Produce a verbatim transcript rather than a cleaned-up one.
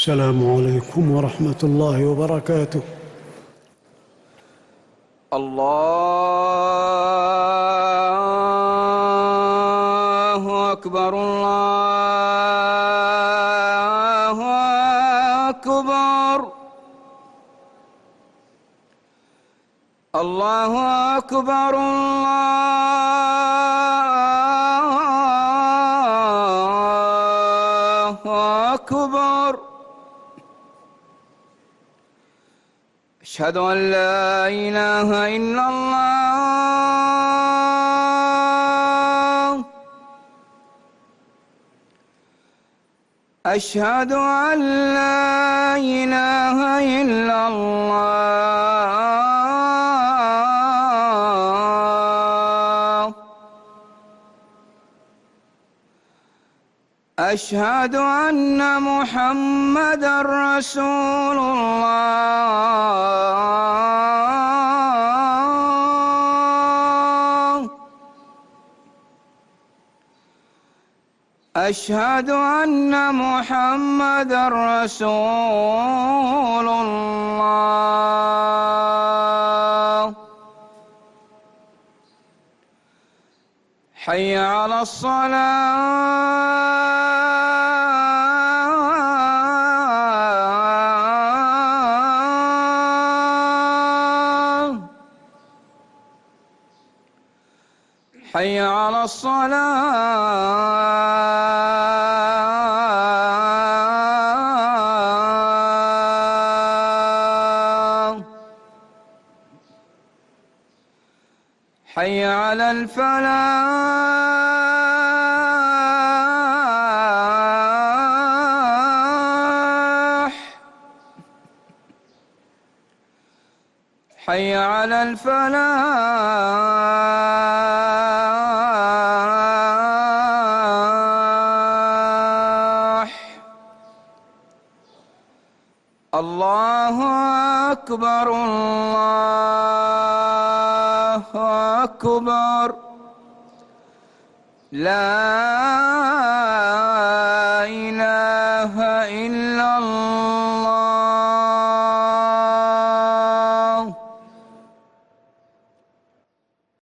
السلام عليكم ورحمة الله وبركاته. الله أكبر الله أكبر الله أكبر الله أكبر. أشهد أن لا إله إلا الله. أشهد أن لا إله إلا الله. أشهد أن محمدًا رسول الله. أشهد أن محمدًا رسول الله. حي على الصلاة. حي على الصلاة. حي على الفلاح. حي على الفلاح. الله أكبر الله أكبر. لا